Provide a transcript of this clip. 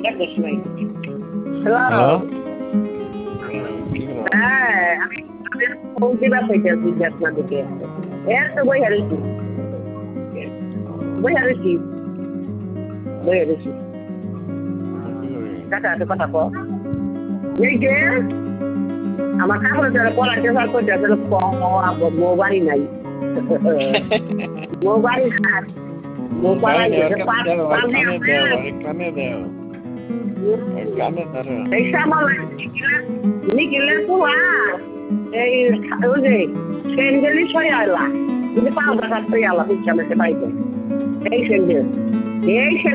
Hello. হ্যাঁ, আমি phone দিবা কইতাছি আপনার দিকে। এর তো বই হারিয়েছি। কাকা তো কথা কো। এই যে আমার কাপড় ধরে পড়াতে স্যার কইতাছিল মোবাইল নাই। মোবাইল খাট মোবাইল কানে দেও কানে ধরো। এই সামনে নিখিলের কুয়া এই ওই যে সেন্ডেলি ছয় আলা কিন্তু পাউডার কাটতে আলা পিছামেতে পাইবে এই সেন্ডেল